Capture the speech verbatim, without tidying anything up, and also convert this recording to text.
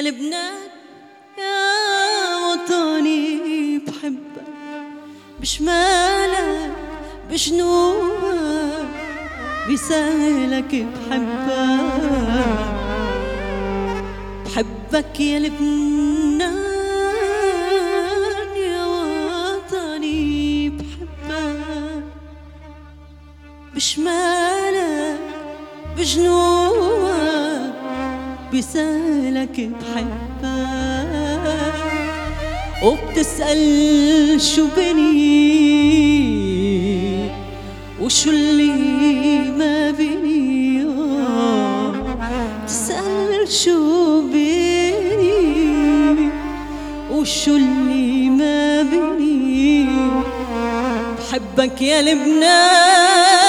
لبنان يا وطني بحبك بشمالك بجنوبك بسهلك بحبك بحبك يا لبنان يا وطني بحبك بشمالك بجنوبك بسهلك بحبك وبتسأل شو بني وشو اللي ما بني بتسأل شو بني وشو اللي ما بني بحبك يا لبنان